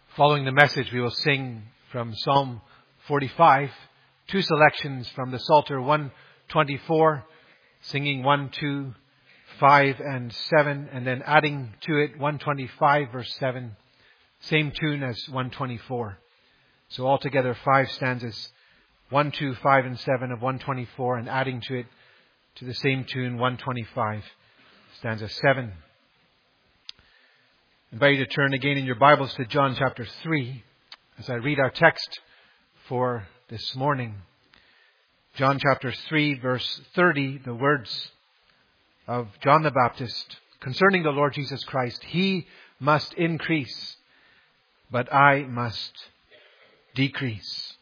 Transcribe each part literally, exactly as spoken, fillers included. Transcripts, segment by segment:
Following the message, we will sing from Psalm forty-five, two selections from the Psalter one twenty-four, singing one, two, five, and seven, and then adding to it one twenty-five, verse seven, same tune as one twenty-four. So altogether five stanzas, one, two, five, and seven of one twenty-four, and adding to it to the same tune, one twenty-five, stanza seven. I invite you to turn again in your Bibles to John chapter three as I read our text for this morning. John chapter three, verse thirty, the words of John the Baptist concerning the Lord Jesus Christ. He must increase, but I must decrease.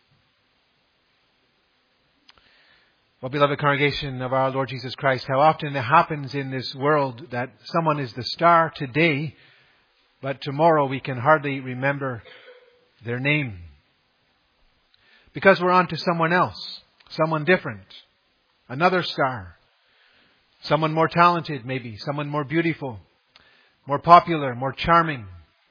Well, beloved congregation of our Lord Jesus Christ, how often it happens in this world that someone is the star today, but tomorrow we can hardly remember their name. Because we're on to someone else, someone different, another star, someone more talented maybe, someone more beautiful, more popular, more charming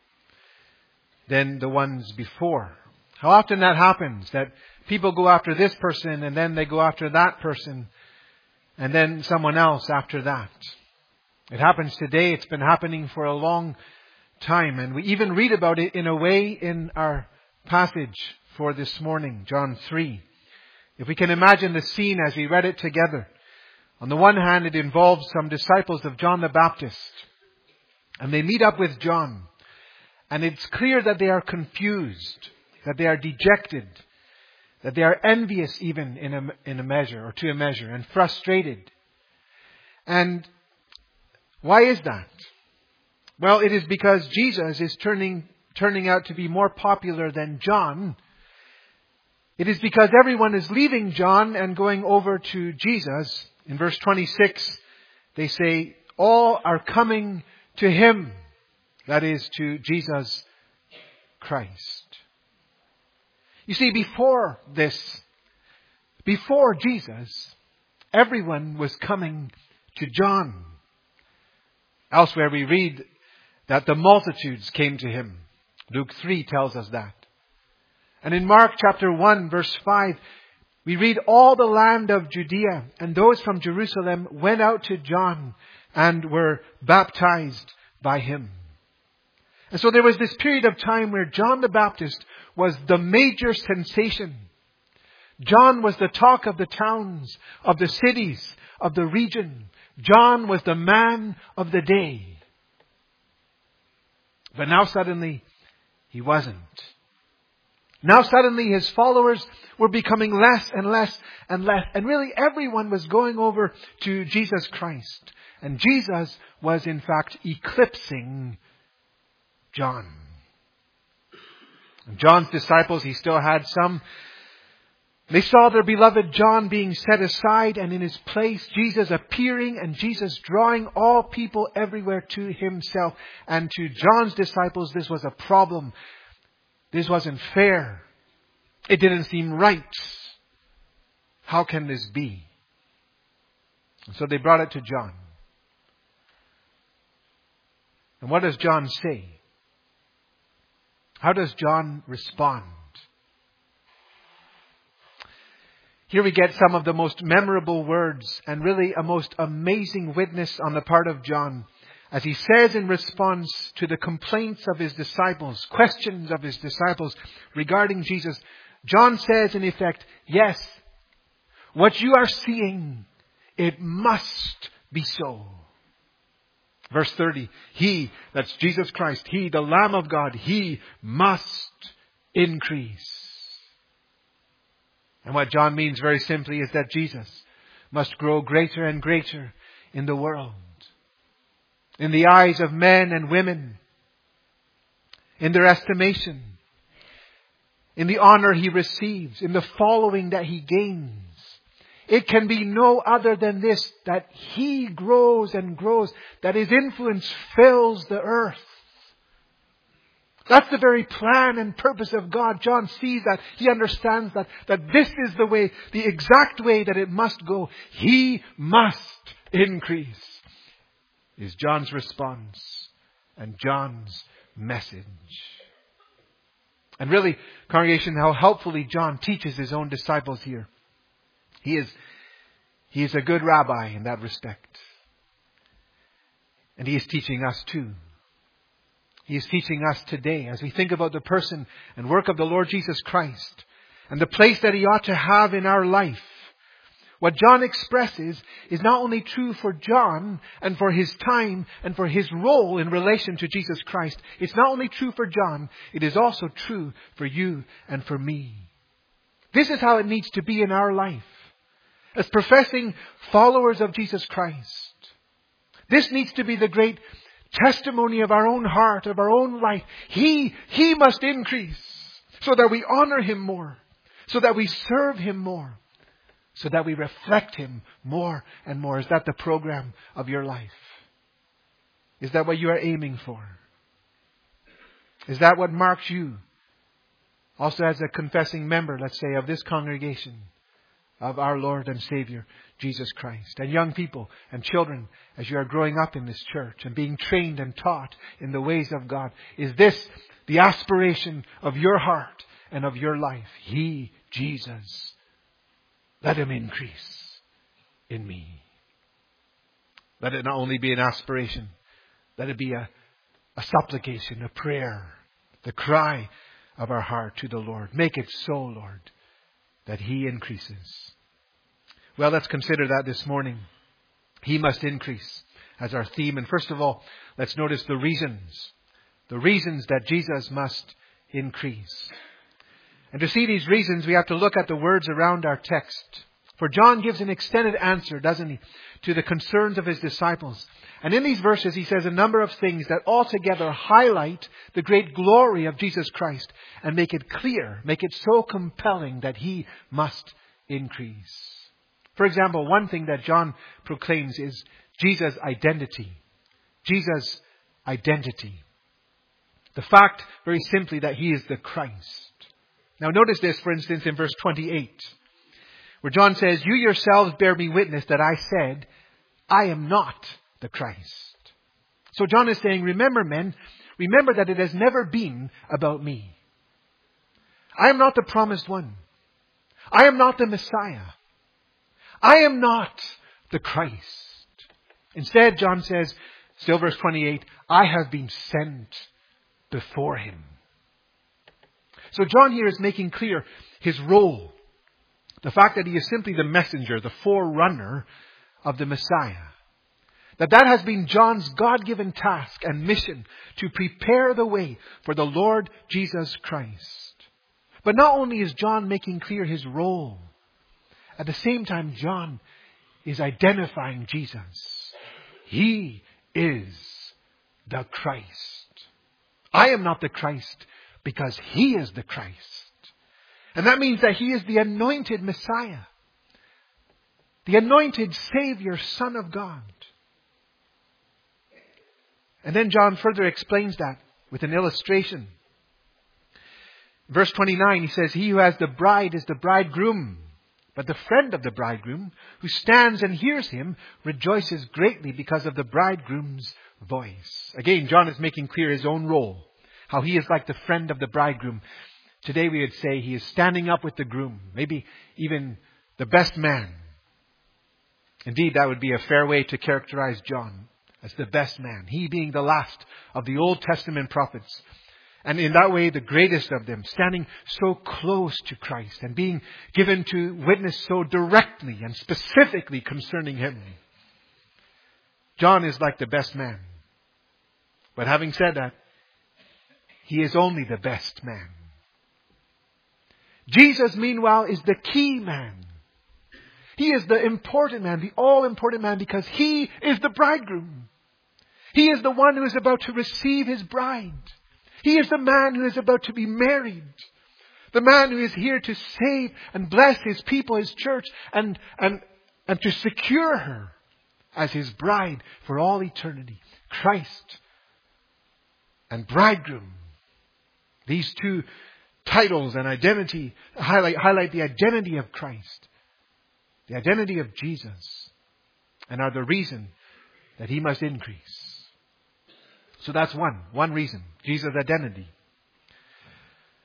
than the ones before. How often that happens, that people go after this person and then they go after that person and then someone else after that. It happens today. It's been happening for a long time. And we even read about it in a way in our passage for this morning, John three. If we can imagine the scene as we read it together. On the one hand, it involves some disciples of John the Baptist. And they meet up with John. And it's clear that they are confused, that they are dejected, that they are envious even in a, in a measure or to a measure, and frustrated. And why is that? Well, it is because Jesus is turning, turning out to be more popular than John. It is because everyone is leaving John and going over to Jesus. In verse twenty-six, they say, all are coming to Him. That is, to Jesus Christ. You see, before this, before Jesus, everyone was coming to John. Elsewhere we read that the multitudes came to Him. Luke three tells us that. And in Mark chapter one, verse five, we read all the land of Judea and those from Jerusalem went out to John and were baptized by him. And so there was this period of time where John the Baptist was the major sensation. John was the talk of the towns, of the cities, of the region. John was the man of the day. But now suddenly, he wasn't. Now suddenly his followers were becoming less and less and less. And really everyone was going over to Jesus Christ. And Jesus was in fact eclipsing John. And John's disciples, he still had some. They saw their beloved John being set aside, and in his place Jesus appearing and Jesus drawing all people everywhere to Himself. And to John's disciples this was a problem. This wasn't fair. It didn't seem right. How can this be? And so they brought it to John. And what does John say? How does John respond? Here we get some of the most memorable words and really a most amazing witness on the part of John. As he says in response to the complaints of his disciples, questions of his disciples regarding Jesus, John says in effect, yes, what you are seeing, it must be so. Verse thirty, He, that's Jesus Christ, He, the Lamb of God, He must increase. And what John means very simply is that Jesus must grow greater and greater in the world. In the eyes of men and women. In their estimation. In the honor He receives. In the following that He gains. It can be no other than this, that He grows and grows. That His influence fills the earth. That's the very plan and purpose of God. John sees that. He understands that. That this is the way, the exact way that it must go. He must increase. Is John's response and John's message. And really, congregation, how helpfully John teaches his own disciples here. He is, he is a good rabbi in that respect. And he is teaching us too. He is teaching us today as we think about the person and work of the Lord Jesus Christ and the place that He ought to have in our life. What John expresses is not only true for John and for his time and for his role in relation to Jesus Christ. It's not only true for John, it is also true for you and for me. This is how it needs to be in our life. As professing followers of Jesus Christ. This needs to be the great testimony of our own heart, of our own life. He, He must increase so that we honor Him more, so that we serve Him more, so that we reflect Him more and more. Is that the program of your life? Is that what you are aiming for? Is that what marks you also as a confessing member, let's say, of this congregation of our Lord and Savior, Jesus Christ? And young people and children, as you are growing up in this church and being trained and taught in the ways of God, is this the aspiration of your heart and of your life? He, Jesus, let Him increase in me. Let it not only be an aspiration, let it be a, a supplication, a prayer, the cry of our heart to the Lord. Make it so, Lord, that He increases. Well, let's consider that this morning. He must increase as our theme. And first of all, let's notice the reasons. The reasons that Jesus must increase. And to see these reasons, we have to look at the words around our text. For John gives an extended answer, doesn't he, to the concerns of his disciples. And in these verses, he says a number of things that altogether highlight the great glory of Jesus Christ and make it clear, make it so compelling that He must increase. For example, one thing that John proclaims is Jesus' identity. Jesus' identity. The fact, very simply, that He is the Christ. Now notice this, for instance, in verse twenty-eight, where John says, "You yourselves bear me witness that I said, I am not the Christ." So John is saying, remember men, remember that it has never been about me. I am not the promised one. I am not the Messiah. I am not the Christ. Instead, John says, still verse twenty-eight, I have been sent before Him. So John here is making clear His role. The fact that He is simply the messenger, the forerunner of the Messiah. That that has been John's God-given task and mission to prepare the way for the Lord Jesus Christ. But not only is John making clear his role, at the same time John is identifying Jesus. He is the Christ. I am not the Christ because He is the Christ. And that means that He is the anointed Messiah. The anointed Savior, Son of God. And then John further explains that with an illustration. Verse twenty-nine, he says, "He who has the bride is the bridegroom. But the friend of the bridegroom, who stands and hears him, rejoices greatly because of the bridegroom's voice." Again, John is making clear his own role. How he is like the friend of the bridegroom. Today we would say he is standing up with the groom. Maybe even the best man. Indeed, that would be a fair way to characterize John as the best man. He being the last of the Old Testament prophets. And in that way, the greatest of them, standing so close to Christ and being given to witness so directly and specifically concerning Him. John is like the best man. But having said that, he is only the best man. Jesus, meanwhile, is the key man. He is the important man, the all-important man, because He is the bridegroom. He is the one who is about to receive His bride. He is the man who is about to be married. The man who is here to save and bless His people, His church, and, and, and to secure her as His bride for all eternity. Christ and bridegroom. These two titles and identity highlight, highlight the identity of Christ. The identity of Jesus. And are the reason that He must increase. So that's one. One reason. Jesus' identity.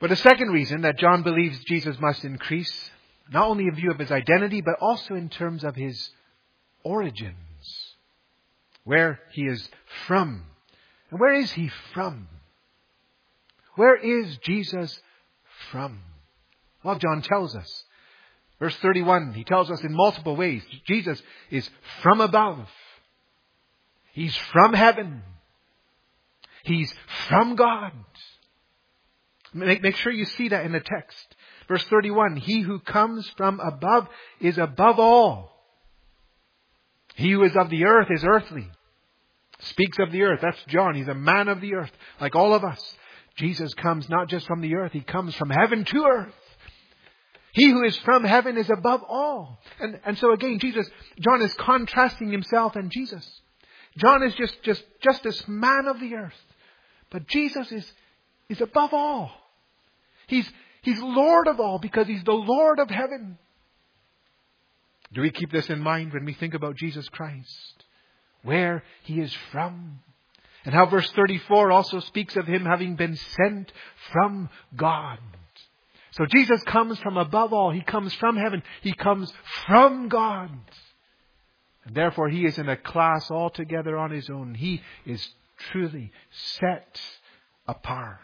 But a second reason that John believes Jesus must increase, not only in view of his identity, but also in terms of his origins. Where he is from. And where is he from? Where is Jesus from? Well, John tells us. Verse thirty-one, he tells us in multiple ways. Jesus is from above. He's from heaven. He's from God. Make, make sure you see that in the text. Verse thirty-one, he who comes from above is above all. He who is of the earth is earthly. Speaks of the earth. That's John. He's a man of the earth, like all of us. Jesus comes not just from the earth. He comes from heaven to earth. He who is from heaven is above all. And, and so again, Jesus, John is contrasting himself and Jesus. John is just, just, just this man of the earth. But Jesus is, is above all. He's, he's Lord of all because he's the Lord of heaven. Do we keep this in mind when we think about Jesus Christ? Where he is from. And how verse thirty-four also speaks of him having been sent from God. So Jesus comes from above all. He comes from heaven. He comes from God. And therefore he is in a class altogether on his own. He is truly set apart.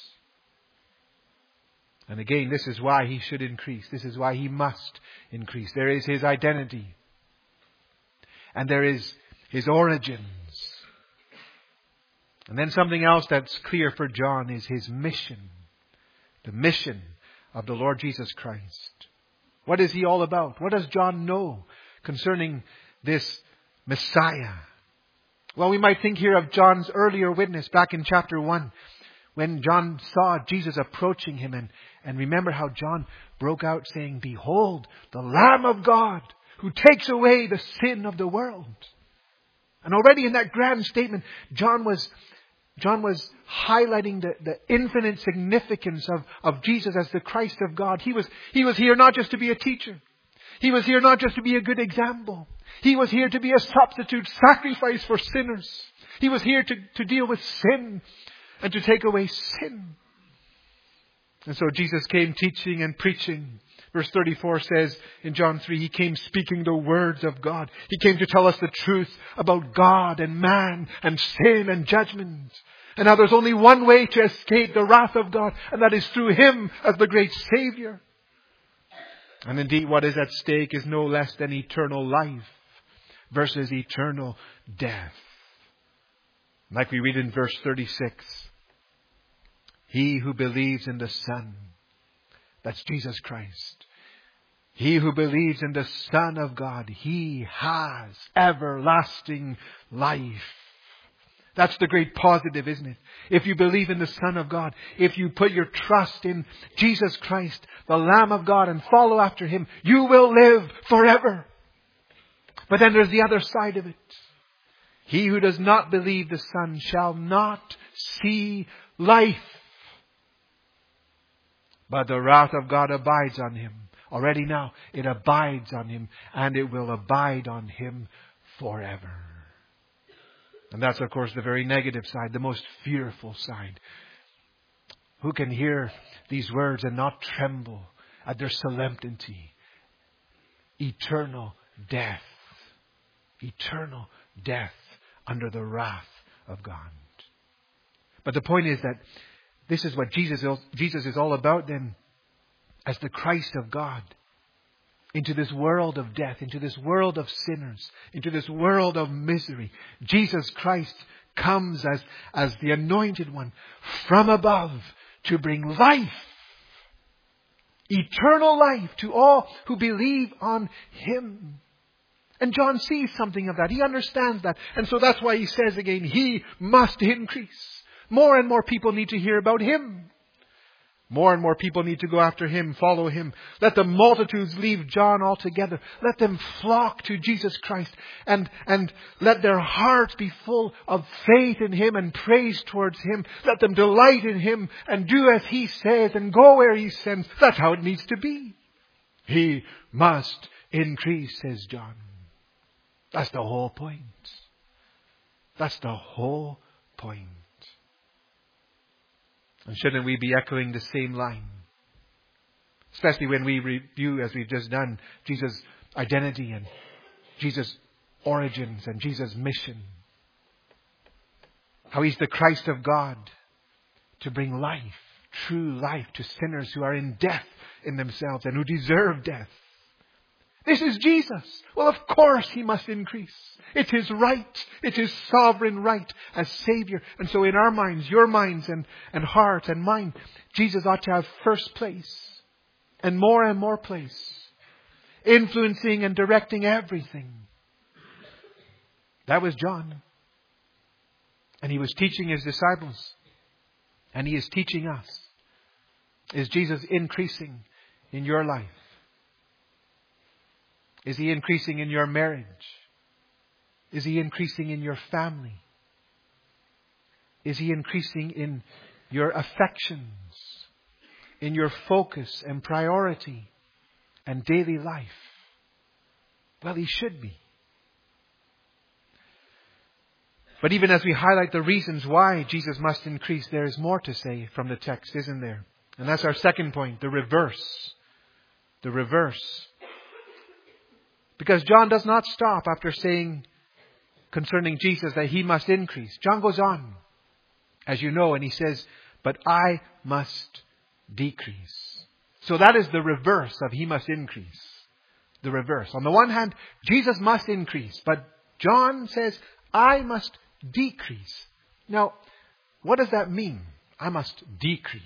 And again, this is why he should increase. This is why he must increase. There is his identity. And there is his origins. And then something else that's clear for John is his mission. The mission of the Lord Jesus Christ. What is he all about? What does John know concerning this Messiah? Well, we might think here of John's earlier witness back in chapter one. When John saw Jesus approaching him. And, and remember how John broke out saying, "Behold, the Lamb of God who takes away the sin of the world." And already in that grand statement, John was John was highlighting the, the infinite significance of, of Jesus as the Christ of God. He was, he was here not just to be a teacher. He was here not just to be a good example. He was here to be a substitute sacrifice for sinners. He was here to, to deal with sin and to take away sin. And so Jesus came teaching and preaching. Verse thirty-four says in John three, he came speaking the words of God. He came to tell us the truth about God and man and sin and judgment. And now there's only one way to escape the wrath of God, and that is through him as the great Savior. And indeed what is at stake is no less than eternal life versus eternal death. Like we read in verse thirty-six, he who believes in the Son, that's Jesus Christ. He who believes in the Son of God, he has everlasting life. That's the great positive, isn't it? If you believe in the Son of God, if you put your trust in Jesus Christ, the Lamb of God, and follow after him, you will live forever. But then there's the other side of it. He who does not believe the Son shall not see life, but the wrath of God abides on him. Already now, it abides on him, and it will abide on him forever. And that's, of course, the very negative side, the most fearful side. Who can hear these words and not tremble at their solemnity? Eternal death. Eternal death under the wrath of God. But the point is that this is what Jesus, Jesus is all about then, as the Christ of God. Into this world of death, into this world of sinners, into this world of misery. Jesus Christ comes as, as the anointed one from above to bring life. Eternal life to all who believe on him. And John sees something of that. He understands that. And so that's why he says again, he must increase. More and more people need to hear about him. More and more people need to go after him, follow him. Let the multitudes leave John altogether. Let them flock to Jesus Christ. And, and let their hearts be full of faith in him and praise towards him. Let them delight in him and do as he says and go where he sends. That's how it needs to be. He must increase, says John. That's the whole point. That's the whole point. And shouldn't we be echoing the same line? Especially when we review, as we've just done, Jesus' identity and Jesus' origins and Jesus' mission. How He's the Christ of God to bring life, true life, to sinners who are in death in themselves and who deserve death. This is Jesus. Well, of course He must increase. It's His right. It's His sovereign right as Savior. And so in our minds, your minds and, and heart and mine, Jesus ought to have first place and more and more place, influencing and directing everything. That was John. And he was teaching his disciples. And he is teaching us. Is Jesus increasing in your life? Is He increasing in your marriage? Is He increasing in your family? Is He increasing in your affections, in your focus and priority and daily life? Well, He should be. But even as we highlight the reasons why Jesus must increase, there is more to say from the text, isn't there? And that's our second point, the reverse. The reverse. Because John does not stop after saying concerning Jesus that He must increase. John goes on, as you know, and he says, but I must decrease. So that is the reverse of He must increase. The reverse. On the one hand, Jesus must increase, but John says, I must decrease. Now, what does that mean? I must decrease.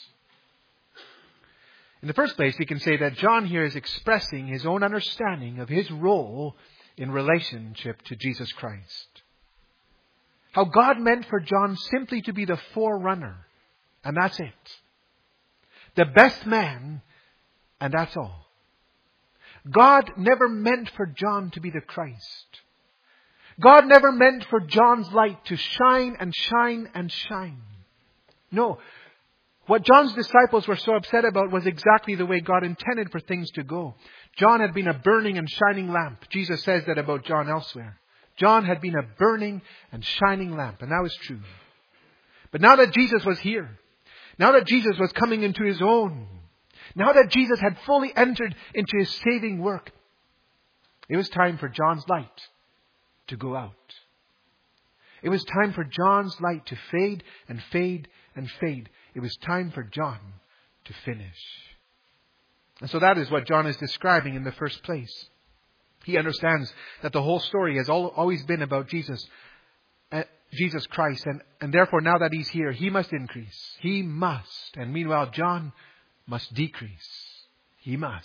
In the first place, we can say that John here is expressing his own understanding of his role in relationship to Jesus Christ. How God meant for John simply to be the forerunner, and that's it. The best man, and that's all. God never meant for John to be the Christ. God never meant for John's light to shine and shine and shine. No. What John's disciples were so upset about was exactly the way God intended for things to go. John had been a burning and shining lamp. Jesus says that about John elsewhere. John had been a burning and shining lamp, and that was true. But now that Jesus was here, now that Jesus was coming into His own, now that Jesus had fully entered into His saving work, it was time for John's light to go out. It was time for John's light to fade and fade and fade. It was time for John to finish. And so that is what John is describing in the first place. He understands that the whole story has always been about Jesus, uh, Jesus Christ. And, and therefore, now that He's here, He must increase. He must. And meanwhile, John must decrease. He must.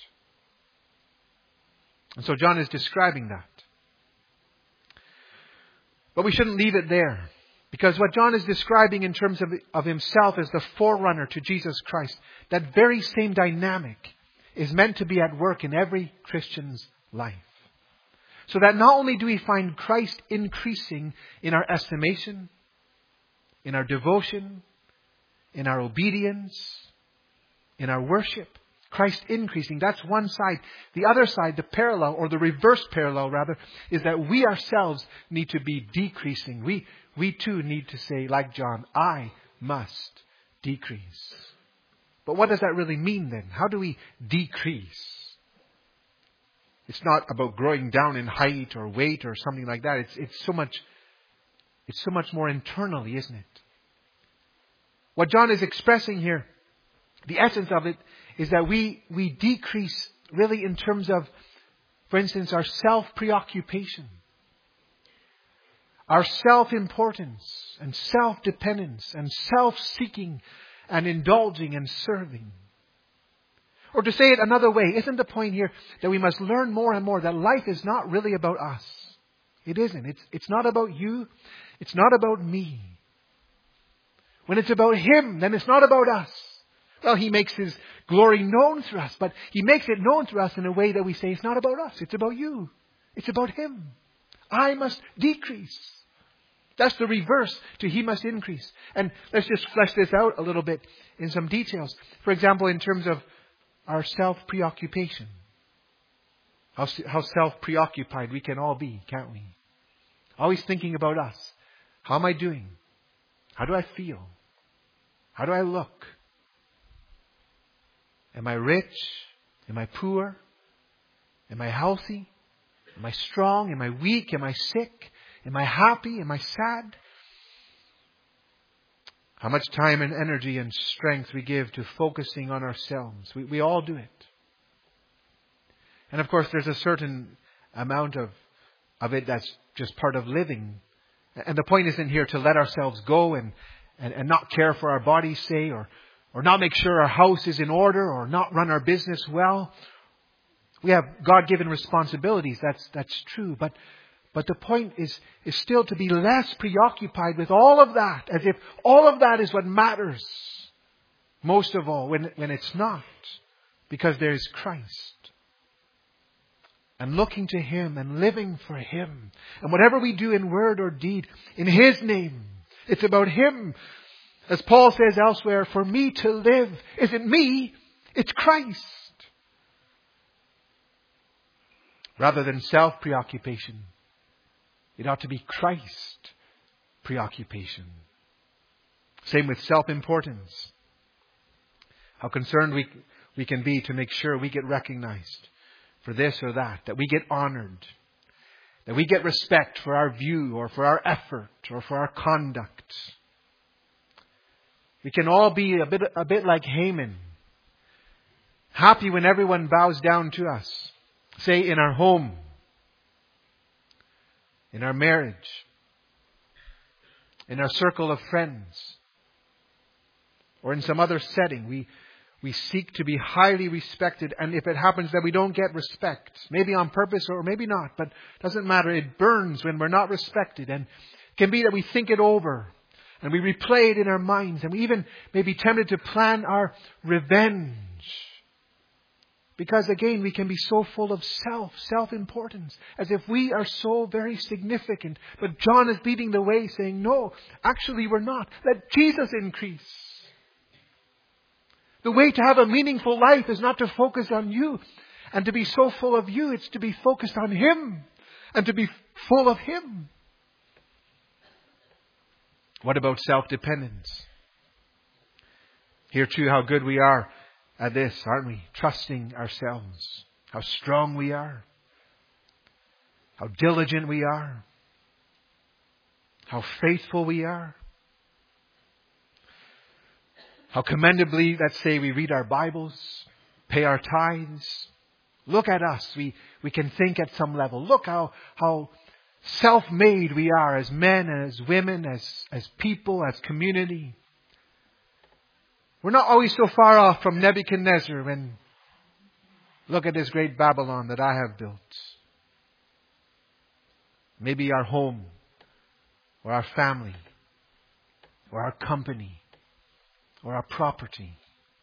And so John is describing that. But we shouldn't leave it there. Because what John is describing in terms of, of himself as the forerunner to Jesus Christ, that very same dynamic is meant to be at work in every Christian's life. So that not only do we find Christ increasing in our estimation, in our devotion, in our obedience, in our worship, Christ increasing. That's one side. The other side, the parallel, or the reverse parallel rather, is that we ourselves need to be decreasing. We, we too need to say, like John, I must decrease. But what does that really mean then? How do we decrease? It's not about growing down in height or weight or something like that. It's, it's so much, it's so much more internally, isn't it? What John is expressing here, the essence of it, is that we, we decrease really in terms of, for instance, our self-preoccupation, our self-importance and self-dependence and self-seeking and indulging and serving. Or to say it another way, isn't the point here that we must learn more and more that life is not really about us? It isn't. It's, it's not about you. It's not about me. When it's about Him, then it's not about us. Well, He makes His glory known through us, but He makes it known through us in a way that we say it's not about us. It's about you. It's about Him. I must decrease. That's the reverse to He must increase. And let's just flesh this out a little bit in some details. For example, in terms of our self-preoccupation. How, how self-preoccupied we can all be, can't we? Always thinking about us. How am I doing? How do I feel? How do I look? Am I rich? Am I poor? Am I healthy? Am I strong? Am I weak? Am I sick? Am I happy? Am I sad? How much time and energy and strength we give to focusing on ourselves. We, we all do it. And of course, there's a certain amount of, of it that's just part of living. And the point isn't here to let ourselves go and, and, and not care for our bodies, say, or, or not make sure our house is in order, or not run our business well. We have God-given responsibilities. That's, that's true. But But the point is, is still to be less preoccupied with all of that, as if all of that is what matters most of all, when, when it's not, because there is Christ. And looking to Him and living for Him. And whatever we do in word or deed, in His name, it's about Him. As Paul says elsewhere, for me to live isn't me, it's Christ. Rather than self-preoccupation, it ought to be Christ preoccupation. Same with self-importance. How concerned we, we can be to make sure we get recognized for this or that, that we get honored, that we get respect for our view or for our effort or for our conduct. We can all be a bit, a bit like Haman, happy when everyone bows down to us, say in our home, in our marriage, in our circle of friends, or in some other setting. We, we seek to be highly respected, and if it happens that we don't get respect, maybe on purpose or maybe not, but it doesn't matter. It burns when we're not respected, and it can be that we think it over, and we replay it in our minds, and we even may be tempted to plan our revenge. Because again, we can be so full of self, self-importance, as if we are so very significant. But John is leading the way saying, no, actually we're not. Let Jesus increase. The way to have a meaningful life is not to focus on you and to be so full of you. It's to be focused on Him and to be full of Him. What about self-dependence? Here too, how good we are at this, aren't we? Trusting ourselves. How strong we are. How diligent we are. How faithful we are. How commendably, let's say, we read our Bibles, pay our tithes. Look at us. We, we can think at some level. Look how, how self-made we are as men and as women, as, as people, as community. We're not always so far off from Nebuchadnezzar when, look at this great Babylon that I have built. Maybe our home, or our family, or our company, or our property.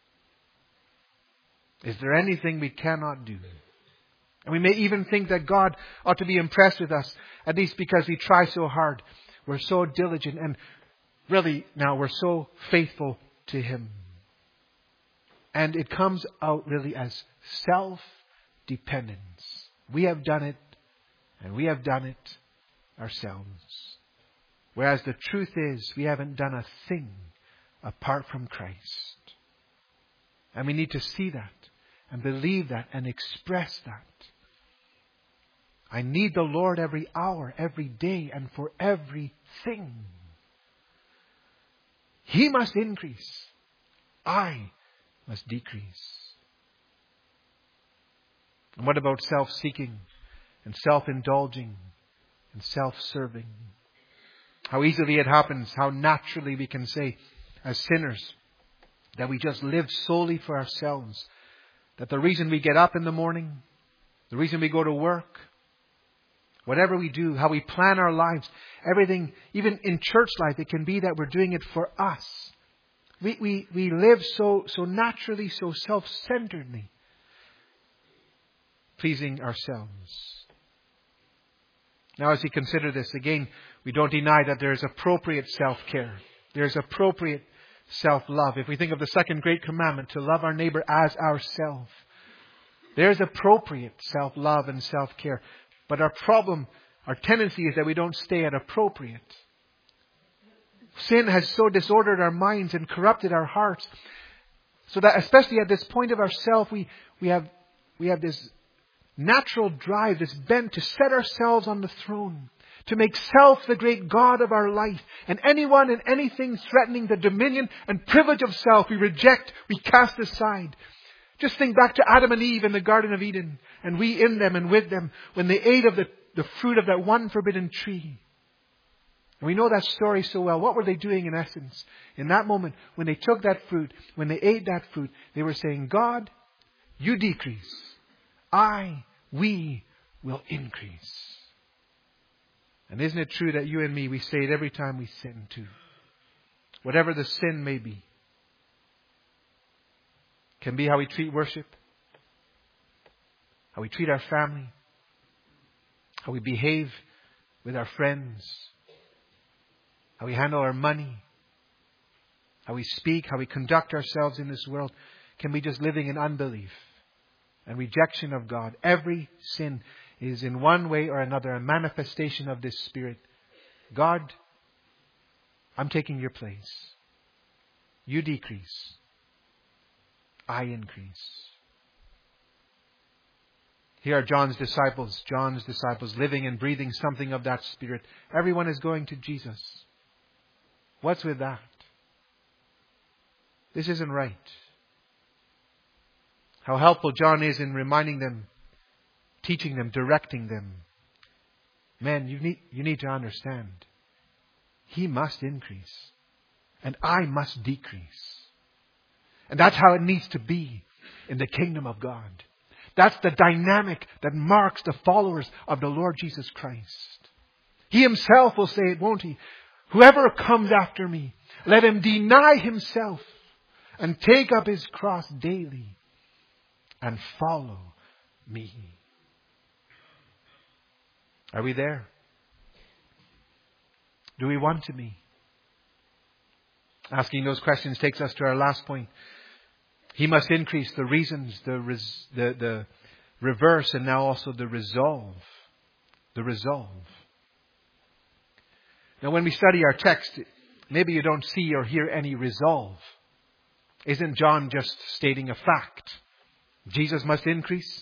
Is there anything we cannot do? And we may even think that God ought to be impressed with us, at least because we try so hard. We're so diligent, and really now we're so faithful to Him. And it comes out really as self-dependence. We have done it, and we have done it ourselves. Whereas the truth is, we haven't done a thing apart from Christ. And we need to see that, and believe that, and express that. I need the Lord every hour, every day, and for everything. He must increase. I must decrease. And what about self-seeking and self-indulging and self-serving? How easily it happens, how naturally we can say as sinners that we just live solely for ourselves. That the reason we get up in the morning, the reason we go to work, whatever we do, how we plan our lives, everything, even in church life, it can be that we're doing it for us. We, we, we live so, so naturally, so self-centeredly, pleasing ourselves. Now, as we consider this, again, we don't deny that there is appropriate self-care. There is appropriate self-love. If we think of the second great commandment, to love our neighbor as ourselves, there's appropriate self-love and self-care. But our problem, our tendency is that we don't stay at appropriate. Sin has so disordered our minds and corrupted our hearts, so that especially at this point of ourself, we, we have, we have this natural drive, this bent to set ourselves on the throne, to make self the great God of our life. And anyone and anything threatening the dominion and privilege of self, we reject, we cast aside. Just think back to Adam and Eve in the Garden of Eden, and we in them and with them, when they ate of the, the fruit of that one forbidden tree. And we know that story so well. What were they doing in essence? In that moment, when they took that fruit, when they ate that fruit, they were saying, God, you decrease. I, we will increase. And isn't it true that you and me, we say it every time we sin too? Whatever the sin may be. Can be how we treat worship, how we treat our family, how we behave with our friends, how we handle our money, how we speak, how we conduct ourselves in this world. Can be just living in unbelief and rejection of God. Every sin is in one way or another a manifestation of this Spirit. God, I'm taking your place. You decrease. I increase. Here are John's disciples, John's disciples living and breathing something of that Spirit. Everyone is going to Jesus. What's with that? This isn't right. How helpful John is in reminding them, teaching them, directing them. Men, you need, you need to understand. He must increase. And I must decrease. And that's how it needs to be in the kingdom of God. That's the dynamic that marks the followers of the Lord Jesus Christ. He himself will say it, won't he? Whoever comes after me, let him deny himself and take up his cross daily and follow me. Are we there? Do we want to be? Asking those questions takes us to our last point. He must increase the reasons, the, res, the, the reverse, and now also the resolve. The resolve. Now when we study our text, maybe you don't see or hear any resolve. Isn't John just stating a fact? Jesus must increase.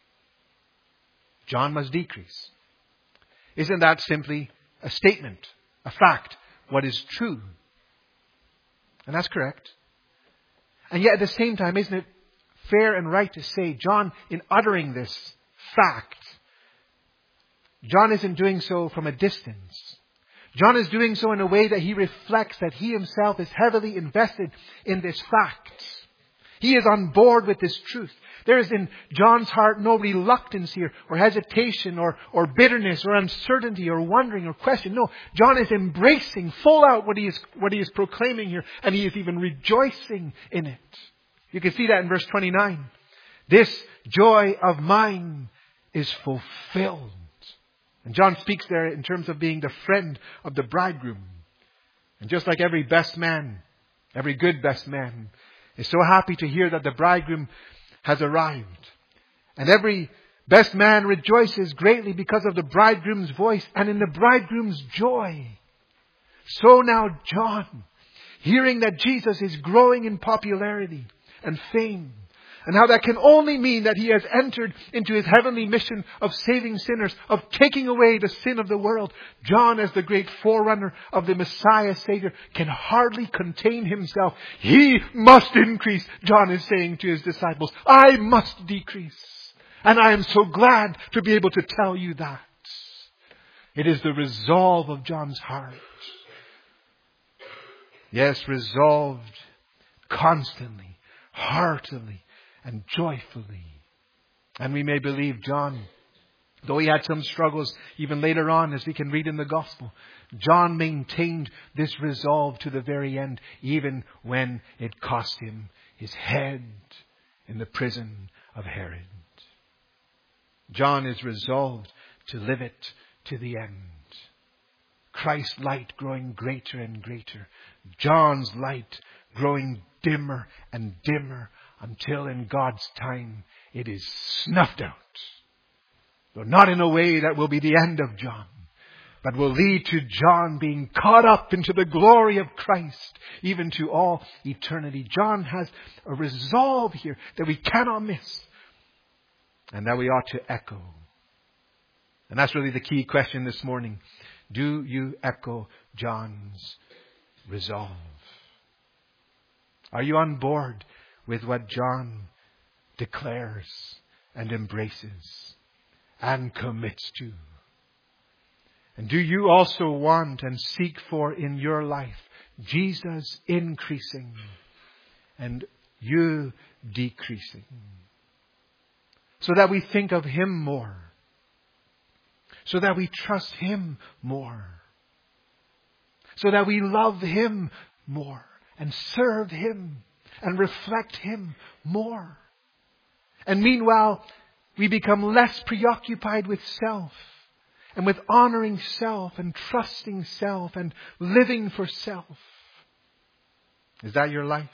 John must decrease. Isn't that simply a statement, a fact, what is true? And that's correct. And yet at the same time, isn't it fair and right to say, John, in uttering this fact, John isn't doing so from a distance. John is doing so in a way that he reflects that he himself is heavily invested in this fact. He is on board with this truth. There is in John's heart no reluctance here, or hesitation, or, or bitterness, or uncertainty, or wondering, or question. No, John is embracing full out what he is, what he is proclaiming here, and he is even rejoicing in it. You can see that in verse twenty-nine. This joy of mine is fulfilled. And John speaks there in terms of being the friend of the bridegroom. And just like every best man, every good best man is so happy to hear that the bridegroom has arrived. And every best man rejoices greatly because of the bridegroom's voice and in the bridegroom's joy. So now John, hearing that Jesus is growing in popularity and fame, and how that can only mean that he has entered into his heavenly mission of saving sinners, of taking away the sin of the world. John, as the great forerunner of the Messiah Savior, can hardly contain himself. He must increase, John is saying to his disciples. I must decrease. And I am so glad to be able to tell you that. It is the resolve of John's heart. Yes, resolved constantly, heartily, and joyfully. And we may believe John, though he had some struggles even later on, as we can read in the Gospel, John maintained this resolve to the very end, even when it cost him his head in the prison of Herod. John is resolved to live it to the end. Christ's light growing greater and greater. John's light growing dimmer and dimmer, until in God's time it is snuffed out. Though not in a way that will be the end of John, but will lead to John being caught up into the glory of Christ, even to all eternity. John has a resolve here that we cannot miss and that we ought to echo. And that's really the key question this morning. Do you echo John's resolve? Are you on board with what John declares and embraces and commits to? And do you also want and seek for in your life Jesus increasing and you decreasing, so that we think of Him more, so that we trust Him more, so that we love Him more and serve Him and reflect Him more? And meanwhile, we become less preoccupied with self and with honoring self and trusting self and living for self. Is that your life?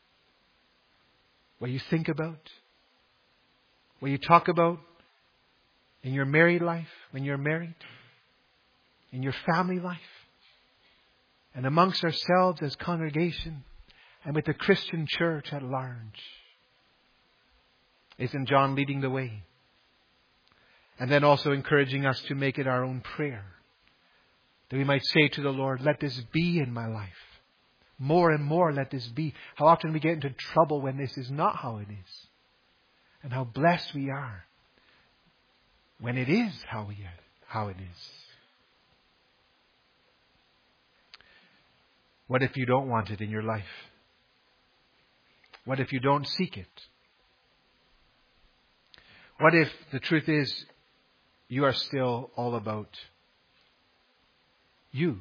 What you think about? What you talk about in your married life, when you're married? In your family life? And amongst ourselves as congregation and with the Christian church at large? Isn't John leading the way? And then also encouraging us to make it our own prayer, that we might say to the Lord, let this be in my life. More and more let this be. How often we get into trouble when this is not how it is. And how blessed we are when it is how we are, how it is. What if you don't want it in your life? What if you don't seek it? What if the truth is you are still all about you?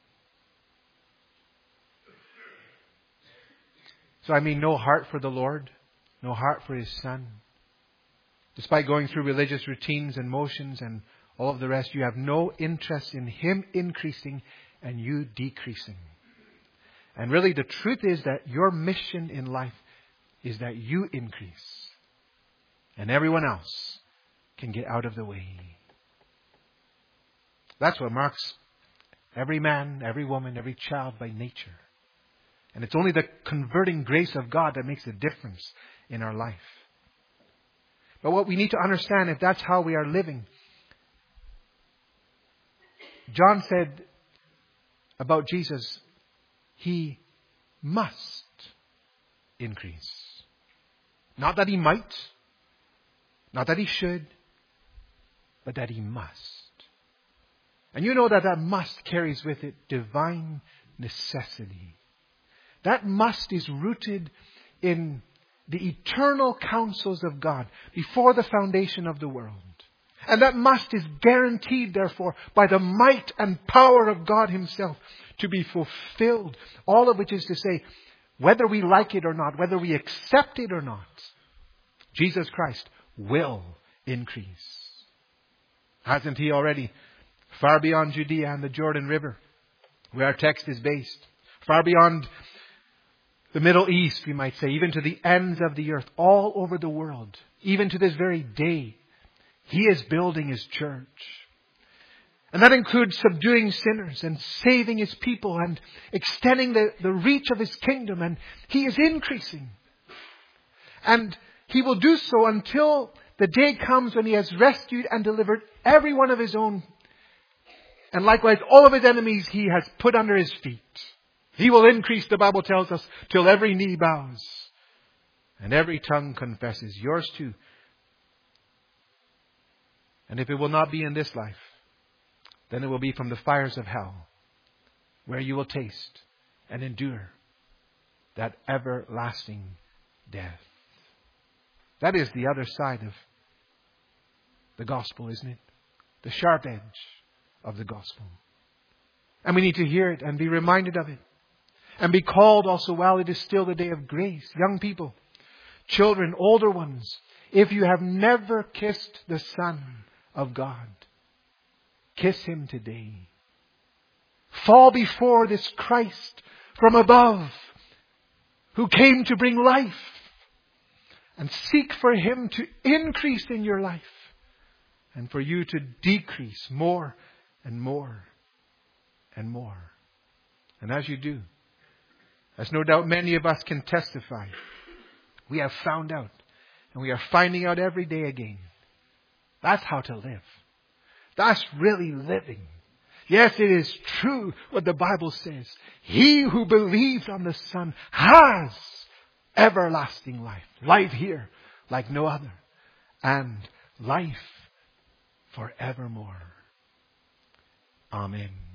So I mean, no heart for the Lord, no heart for His Son. Despite going through religious routines and motions and all of the rest, you have no interest in Him increasing and you decreasing. And really the truth is that your mission in life is that you increase and everyone else can get out of the way. That's what marks every man, every woman, every child by nature. And it's only the converting grace of God that makes a difference in our life. But what we need to understand, if that's how we are living, John said about Jesus, He must increase. Not that He might, not that He should, but that He must. And you know that that must carries with it divine necessity. That must is rooted in the eternal counsels of God before the foundation of the world. And that must is guaranteed, therefore, by the might and power of God Himself to be fulfilled. All of which is to say, whether we like it or not, whether we accept it or not, Jesus Christ will increase. Hasn't He already? Far beyond Judea and the Jordan River, where our text is based. Far beyond the Middle East, we might say, even to the ends of the earth, all over the world, even to this very day, He is building His church. And that includes subduing sinners and saving His people and extending the, the reach of His kingdom. And He is increasing. And He will do so until the day comes when He has rescued and delivered every one of His own. And likewise, all of His enemies He has put under His feet. He will increase, the Bible tells us, till every knee bows and every tongue confesses. Yours too. And if it will not be in this life, then it will be from the fires of hell, where you will taste and endure that everlasting death. That is the other side of the gospel, isn't it? The sharp edge of the gospel. And we need to hear it and be reminded of it. And be called also while it is still the day of grace. Young people, children, older ones, if you have never kissed the Son of God, kiss Him today. Fall before this Christ from above, who came to bring life. And seek for Him to increase in your life. And for you to decrease more and more and more. And as you do, as no doubt many of us can testify, we have found out, and we are finding out every day again, that's how to live. That's really living. Yes, it is true what the Bible says. He who believes on the Son has everlasting life. Life here like no other. And life forevermore. Amen.